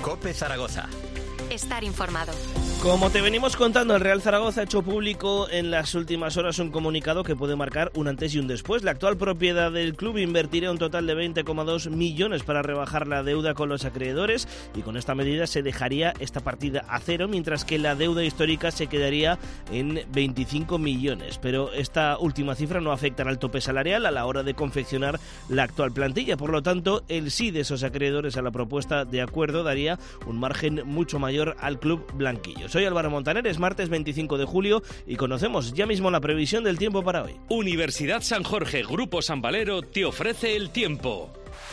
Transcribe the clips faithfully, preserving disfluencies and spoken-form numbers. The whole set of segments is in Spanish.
COPE Zaragoza. Estar informado. Como te venimos contando, el Real Zaragoza ha hecho público en las últimas horas un comunicado que puede marcar un antes y un después. La actual propiedad del club invertirá un total de veinte coma dos millones para rebajar la deuda con los acreedores y con esta medida se dejaría esta partida a cero, mientras que la deuda histórica se quedaría en veinticinco millones. Pero esta última cifra no afectará al tope salarial a la hora de confeccionar la actual plantilla. Por lo tanto, el sí de esos acreedores a la propuesta de acuerdo daría un margen mucho mayor al club blanquillo. Soy Álvaro Montaner, es martes veinticinco de julio y conocemos ya mismo la previsión del tiempo para hoy. Universidad San Jorge, Grupo San Valero, te ofrece el tiempo.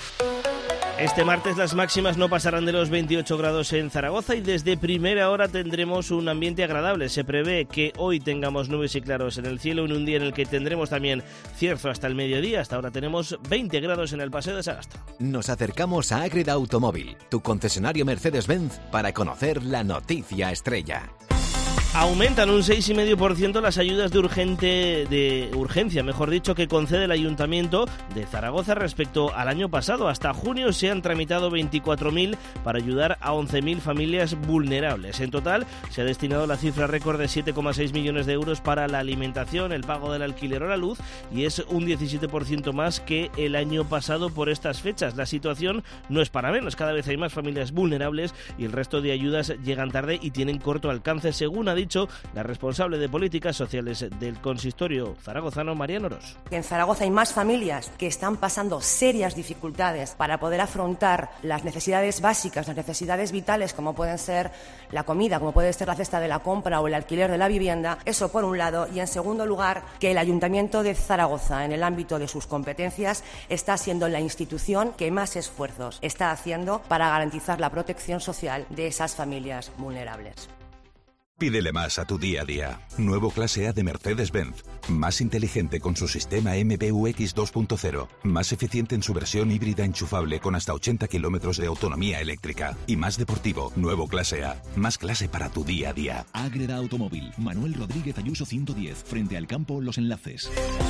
Este martes las máximas no pasarán de los veintiocho grados en Zaragoza y desde primera hora tendremos un ambiente agradable. Se prevé que hoy tengamos nubes y claros en el cielo en un día en el que tendremos también cierzo hasta el mediodía. Hasta ahora tenemos veinte grados en el Paseo de Sagasta. Nos acercamos a Ágreda Automóvil, tu concesionario Mercedes-Benz, para conocer la noticia estrella. Aumentan un seis coma cinco por ciento las ayudas de urgente de urgencia, mejor dicho, que concede el Ayuntamiento de Zaragoza respecto al año pasado. Hasta junio se han tramitado veinticuatro mil para ayudar a once mil familias vulnerables. En total se ha destinado la cifra récord de siete coma seis millones de euros para la alimentación, el pago del alquiler o la luz, y es un diecisiete por ciento más que el año pasado por estas fechas. La situación no es para menos, cada vez hay más familias vulnerables y el resto de ayudas llegan tarde y tienen corto alcance, según ha dicho la responsable de políticas sociales del consistorio zaragozano, Mariano Ros. En Zaragoza hay más familias que están pasando serias dificultades para poder afrontar las necesidades básicas, las necesidades vitales, como pueden ser la comida, como puede ser la cesta de la compra o el alquiler de la vivienda. Eso por un lado. Y en segundo lugar, que el Ayuntamiento de Zaragoza, en el ámbito de sus competencias, está siendo la institución que más esfuerzos está haciendo para garantizar la protección social de esas familias vulnerables. Pídele más a tu día a día. Nuevo Clase A de Mercedes-Benz. Más inteligente con su sistema M B U X dos punto cero. Más eficiente en su versión híbrida enchufable con hasta ochenta kilómetros de autonomía eléctrica. Y más deportivo. Nuevo Clase A. Más clase para tu día a día. Ágreda Automóvil. Manuel Rodríguez Ayuso ciento diez. Frente al campo Los Enlaces.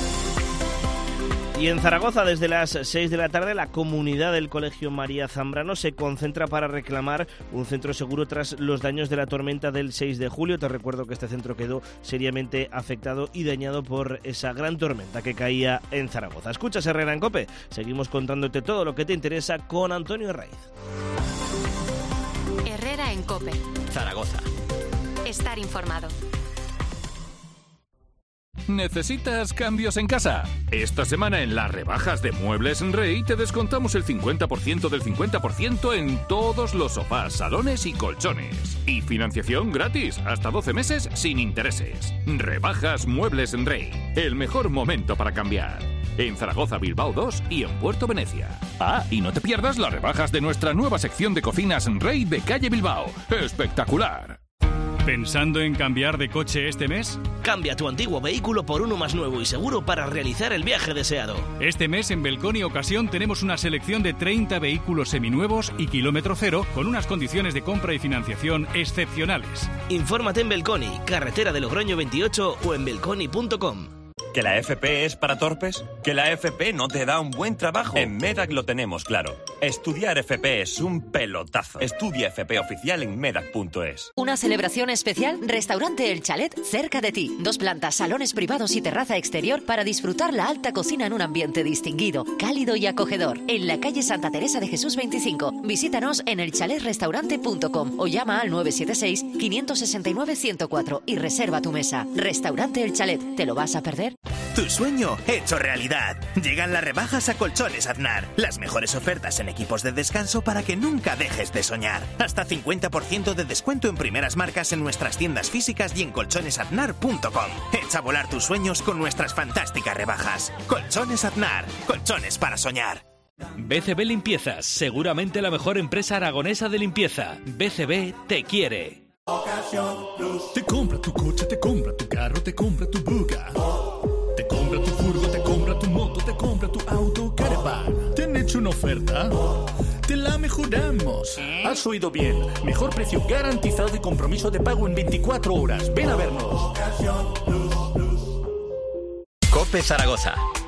Y en Zaragoza, desde las seis de la tarde, la comunidad del Colegio María Zambrano se concentra para reclamar un centro seguro tras los daños de la tormenta del seis de julio. Te recuerdo que este centro quedó seriamente afectado y dañado por esa gran tormenta que caía en Zaragoza. Escuchas Herrera en COPE. Seguimos contándote todo lo que te interesa con Antonio Herraiz. Herrera en COPE. Zaragoza. Estar informado. ¿Necesitas cambios en casa? Esta semana en las rebajas de Muebles Rey te descontamos el cincuenta por ciento del cincuenta por ciento en todos los sofás, salones y colchones. Y financiación gratis, hasta doce meses sin intereses. Rebajas Muebles Rey, el mejor momento para cambiar. En Zaragoza, Bilbao dos y en Puerto Venecia. Ah, y no te pierdas las rebajas de nuestra nueva sección de cocinas Rey de Calle Bilbao. ¡Espectacular! ¿Pensando en cambiar de coche este mes? Cambia tu antiguo vehículo por uno más nuevo y seguro para realizar el viaje deseado. Este mes en Belconi Ocasión tenemos una selección de treinta vehículos seminuevos y kilómetro cero con unas condiciones de compra y financiación excepcionales. Infórmate en Belconi, carretera de Logroño veintiocho o en belconi punto com. ¿Que la F P es para torpes? ¿Que la F P no te da un buen trabajo? En Medac lo tenemos claro. Estudiar F P es un pelotazo. Estudia F P oficial en medac punto es. Una celebración especial, Restaurante El Chalet, cerca de ti. Dos plantas, salones privados y terraza exterior para disfrutar la alta cocina en un ambiente distinguido, cálido y acogedor. En la calle Santa Teresa de Jesús veinticinco. Visítanos en el chalet restaurante punto com o llama al nueve siete seis, cinco seis nueve, uno cero cuatro y reserva tu mesa. Restaurante El Chalet, ¿te lo vas a perder? Tu sueño hecho realidad. Llegan las rebajas a Colchones Aznar. Las mejores ofertas en equipos de descanso para que nunca dejes de soñar. Hasta cincuenta por ciento de descuento en primeras marcas en nuestras tiendas físicas y en colchones aznar punto com. Echa a volar tus sueños con nuestras fantásticas rebajas. Colchones Aznar. Colchones para soñar. B C B Limpiezas, seguramente la mejor empresa aragonesa de limpieza. B C B te quiere. Te compra tu coche, te compra tu carro, te compra tu buga. Te compra tu furgo, te compra tu moto, te compra tu auto, caravan. ¿Te han hecho una oferta? Te la mejoramos. Has oído bien. Mejor precio garantizado y compromiso de pago en veinticuatro horas. Ven a vernos. COPE Zaragoza.